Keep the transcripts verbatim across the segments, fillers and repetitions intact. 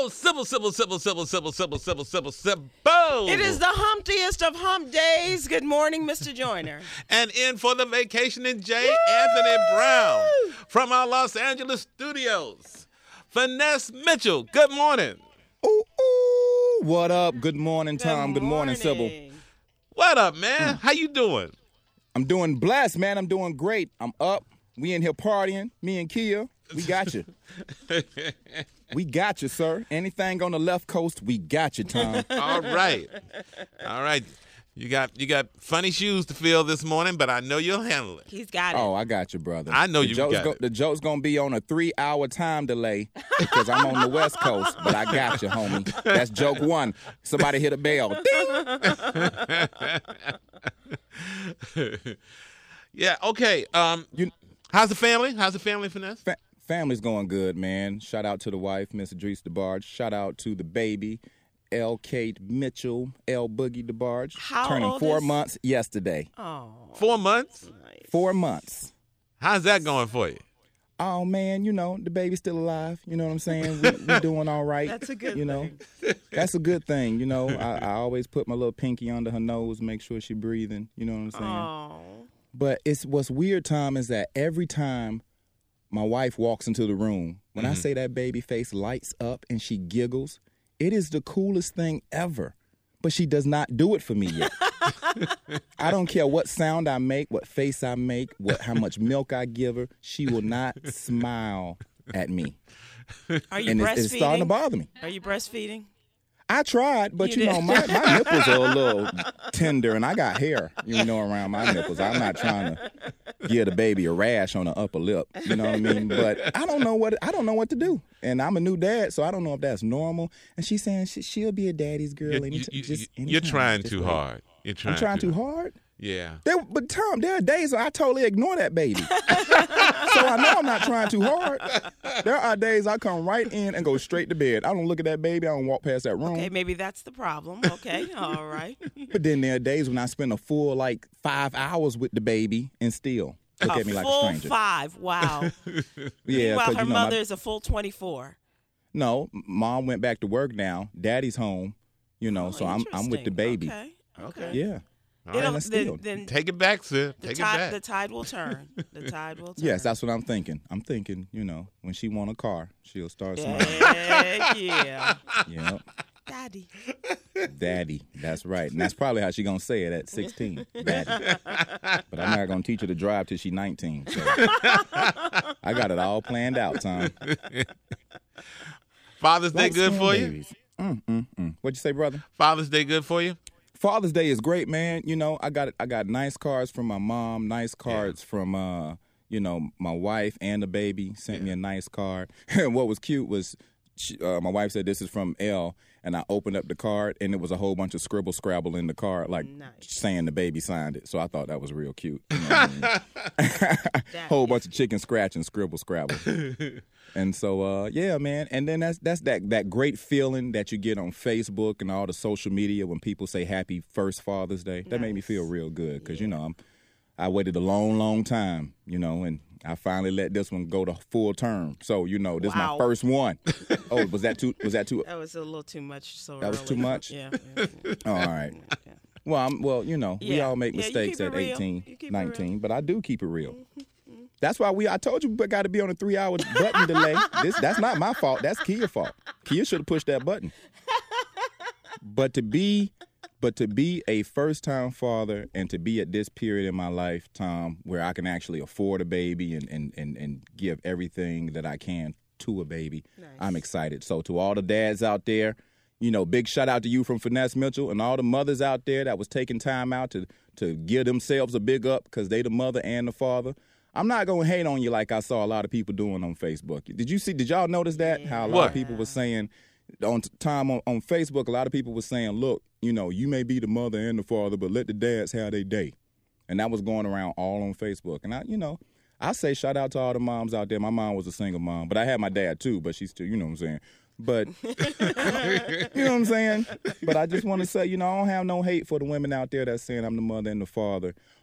Sybil, Sybil, Sybil, Sybil, Sybil, Sybil, Sybil, Sybil, Sybil, Sybil. It is the humptiest of hump days. Good morning, Mister Joyner. And in for the vacationing J. Anthony Brown from our Los Angeles studios. Finesse Mitchell, good morning. Ooh, ooh. What up? Good morning, Tom. Good Good morning, Sybil. What up, man? How you doing? I'm doing blessed, man. I'm doing great. I'm up. We in here partying. Me and Kia. We got you. We got you, sir. Anything on the left coast, we got you, Tom. All right. All right. You got you got funny shoes to fill this morning, but I know you'll handle it. He's got it. Oh, I got you, brother. I know the you joke's got go- it. The joke's going to be on a three-hour time delay because I'm on the West Coast, but I got you, homie. That's joke one. Somebody hit a bell. Ding! Yeah, okay. Um, You- how's the family? How's the family, Finesse? Fa- family's going good, man. Shout out to the wife, Miss Idris DeBarge. Shout out to the baby, L. Kate Mitchell, L. Boogie DeBarge. How turning old four is- months yesterday. Oh, Four months? Four months. How's that going for you? Oh, man, you know, the baby's still alive. You know what I'm saying? We, we doing all right. That's a good You know, thing. that's a good thing. You know, I, I always put my little pinky under her nose, make sure she's breathing. You know what I'm saying? Oh. But it's what's weird, Tom, is that every time my wife walks into the room, when I say that baby face lights up and she giggles, it is the coolest thing ever. But she does not do it for me yet. I don't care what sound I make, what face I make, what how much milk I give her. She will not smile at me. Are you And breastfeeding? it's, it's starting to bother me. Are you breastfeeding? I tried, but You you, did. know, my, my nipples are a little tender, and I got hair, you know, around my nipples. I'm not trying to give the baby a rash on the upper lip, you know what I mean? But I don't know what I don't know what to do, and I'm a new dad, so I don't know if that's normal. And she's saying she, she'll be a daddy's girl. You're, anytime, you, just you, anytime, you're trying just too wait. hard. You're trying, I'm trying too hard. Yeah. There, but Tom, there are days I totally ignore that baby. So I know I'm not trying too hard. There are days I come right in and go straight to bed. I don't look at that baby. I don't walk past that room. Okay, maybe that's the problem. Okay, all right. But then there are days when I spend a full like five hours with the baby and still look a at me like a full stranger. five. Wow. Yeah, Meanwhile, 'cause, her you know, my- mother is a full twenty-four. no, mom went back to work now. Daddy's home, you know, Oh, so I'm I'm with the interesting. baby. Okay. Okay. Yeah. All It'll- right. let's then, still. then Take it back, sir. the, Take tide, it back. the tide will turn. The tide will turn. Yes, that's what I'm thinking. I'm thinking, you know, when she want a car, she'll start smiling. Heck yeah. Yeah. Daddy. Daddy. That's right. And that's probably how she gonna say it at sixteen. Daddy. But I'm not gonna teach her to drive till she's nineteen. So I got it all planned out, Tom. Father's Day Light good skin for you? babies. Mm, mm, mm. What'd you say, brother? Father's Day good for you? Father's Day is great, man. You know, I got I got nice cards from my mom, nice cards from uh, you know, my wife and the baby sent me a nice card. And what was cute was she, uh, my wife said this is from L, and I opened up the card and it was a whole bunch of scribble scrabble in the card, like Nice. saying the baby signed it. So I thought that was real cute. You know what I mean? Whole bunch of chicken scratch and scribble scrabble. And so, uh, yeah, man. And then that's that's that that great feeling that you get on Facebook and all the social media when people say Happy First Father's Day. That made me feel real good because you know I'm I waited a long, long time, you know, and I finally let this one go to full term. So you know, this Wow. is my first one. Oh, was that too? Was that too? That was a little too much. So That was early. too much? Yeah. yeah, yeah. Oh, all right. Well, I'm, well, you know, we Yeah. all make Yeah, you mistakes keep it at real. eighteen, You keep it nineteen, but I do keep it real. That's why we. I told you, we got to be on a three-hour button delay. This that's not my fault. That's Kia's fault. Kia should have pushed that button. But to be, but to be a first-time father and to be at this period in my life, Tom, where I can actually afford a baby and and and, and give everything that I can to a baby, Nice. I'm excited. So to all the dads out there, you know, big shout out to you from Finesse Mitchell and all the mothers out there that was taking time out to to give themselves a big up because they the mother and the father. I'm not gonna hate on you like I saw a lot of people doing on Facebook. Did you see? Did y'all notice that? How a lot What? of people were saying on time on, on Facebook. A lot of people were saying, "Look, you know, you may be the mother and the father, but let the dads have their day." And that was going around all on Facebook. And I, you know, I say shout out to all the moms out there. My mom was a single mom, but I had my dad too. But she's still, you know what I'm saying. But you know what I'm saying? But I just want to say, you know, I don't have no hate for the women out there that's saying I'm the mother and the father.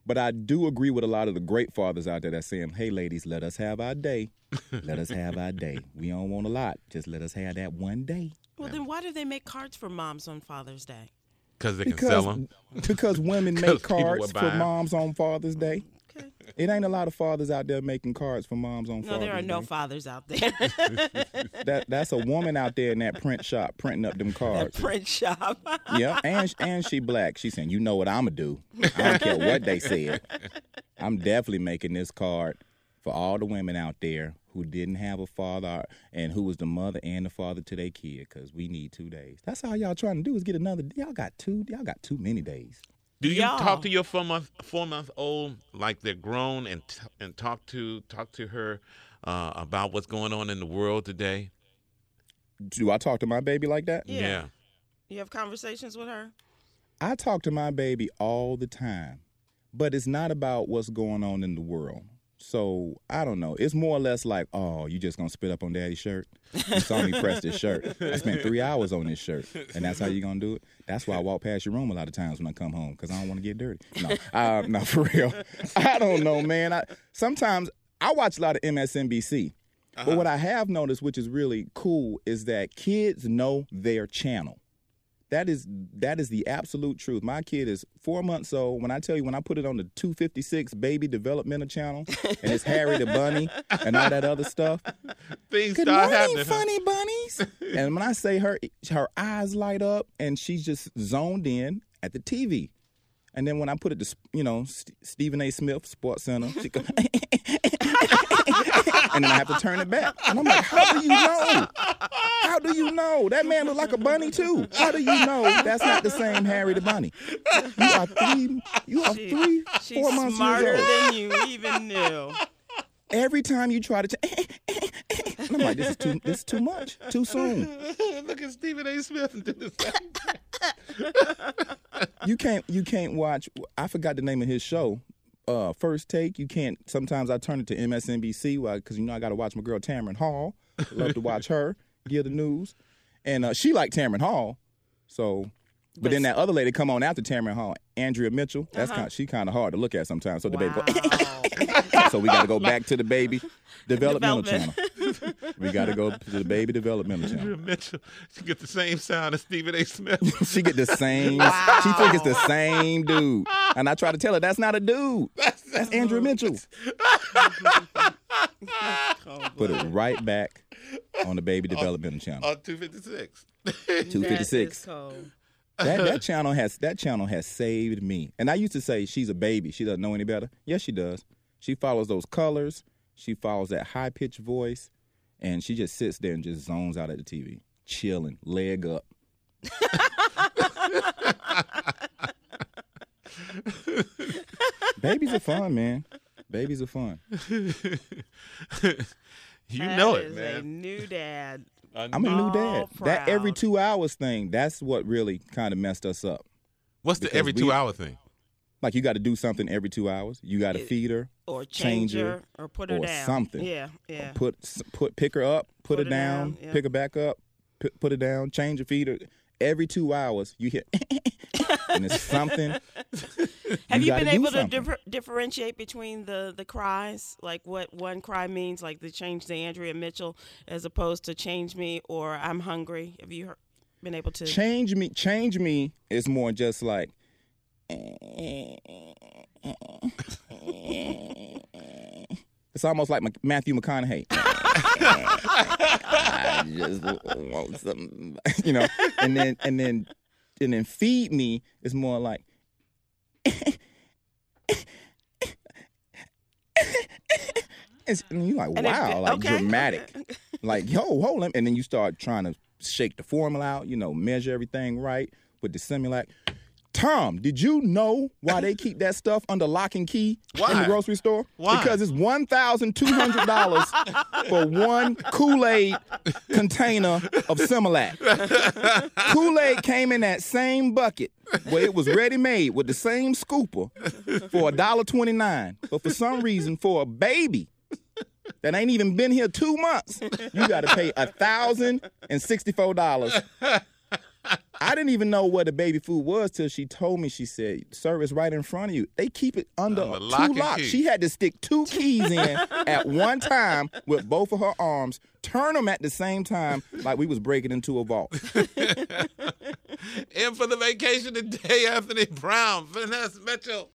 But I do agree with a lot of the great fathers out there that's saying, hey, ladies, let us have our day. Let us have our day. We don't want a lot. Just let us have that one day. Well, then why do they make cards for moms on Father's Day? Because they can Because, sell them. because women 'Cause make people cards would for buy 'em. moms on Father's Day. Okay. It ain't a lot of fathers out there making cards for moms on No, Father's there are Day. no fathers out there. That that's a woman out there in that print shop printing up them That cards. print shop. Yeah, and and she black. She saying, you know what I'ma do. I don't care what they said. I'm definitely making this card for all the women out there who didn't have a father and who was the mother and the father to their kid, because we need two days. That's all y'all trying to do is get another. Y'all got two. Y'all got too many days. Do you Y'all. talk to your four month four month old like they're grown and t- and talk to talk to her uh, about what's going on in the world today? Do I talk to my baby like that? Yeah. You have conversations with her? I talk to my baby all the time, but it's not about what's going on in the world. So, I don't know. It's more or less like, oh, you just going to spit up on daddy's shirt? You saw me press this shirt. I spent three hours on this shirt, and that's how you going to do it? That's why I walk past your room a lot of times when I come home, because I don't want to get dirty. No, uh, no, for real. I don't know, man. I, sometimes I watch a lot of M S N B C, uh-huh. but what I have noticed, which is really cool, is that kids know their channel. That is that is the absolute truth. My kid is four months old. When I tell you, when I put it on the two fifty-six baby developmental channel, and it's Harry the Bunny and all that other stuff. Things Good start morning, happening. funny bunnies. And when I say her, her eyes light up, and she's just zoned in at the T V. And then when I put it to, you know, St- Stephen A. Smith Sports Center, she go, and then I have to turn it back. And I'm like, how do you know? How do you know? That man look like a bunny too. How do you know that's not the same Harry the Bunny? You are three, you are She- three, She's four months smarter years old. than you even knew. Every time you try to, ch- and I'm like, this is too, this is too much, too soon. Look at Stephen A. Smith and do the same thing. You can't, you can't watch. I forgot the name of his show. Uh, First Take. You can't. Sometimes I turn it to M S N B C because you know I got to watch my girl Tamron Hall. Love to watch her give the news, and uh, she liked Tamron Hall. So, but, But then that other lady come on after Tamron Hall, Andrea Mitchell. That's Uh-huh. kind. She kind of hard to look at sometimes. So the baby Wow. go. So we got to go back to the baby developmental Development. channel. We got to go to the baby developmental channel. Andrea Mitchell, she get the same sound as Stephen A. Smith. She get the same. Wow. She think it's the same dude, and I try to tell her that's not a dude. That's Andrew Mitchell. Put it right back on the baby developmental channel. On two fifty-six. Two fifty That six. is cold. That that channel has that channel has saved me. And I used to say she's a baby. She doesn't know any better. Yes, she does. She follows those colors. She follows that high pitched voice, and she just sits there and just zones out at the T V, chilling, leg up. Babies are fun, man. Babies are fun. You That know it, is man. a new dad. I'm a new dad. All That every proud. two hours thing, that's what really kind of messed us up. What's the because every we- two hour thing? Like, you got to do something every two hours. You got to It- feed her, Or change change her, her, or put her or down. something. Yeah, yeah. put put pick her up, put, Put her her down, down, yeah. pick her back up, p- put her down, change her, feed her. Every two hours, you hear, and it's something. Have you, gotta been do able to something. differ, differentiate between the, the cries, like what one cry means, like the change to Andrea Mitchell, as opposed to change me or I'm hungry? Have you heard, been able to? Change me, change me is more just like. It's almost like Mc- Matthew McConaughey. I just want some, you know. And then and then and then feed me is more like. It's, and you're like, And it- wow, like okay, dramatic. okay. Like, yo, hold on. And then you start trying to shake the formula out, you know, measure everything right with the Similac. Tom, did you know why they keep that stuff under lock and key in Why? the grocery store? Why? Because it's one thousand two hundred dollars for one Kool-Aid container of Similac. Kool-Aid came in that same bucket where it was ready-made with the same scooper for one dollar twenty-nine. But for some reason, for a baby that ain't even been here two months, you got to pay one thousand sixty-four dollars. I didn't even know what the baby food was till she told me. She said, "Sir, it's right in front of you." They keep it under Um, two lock and locks. key. She had to stick two keys in at one time with both of her arms, turn them at the same time, like we was breaking into a vault. And for the vacation today, Anthony Brown, Vanessa Mitchell.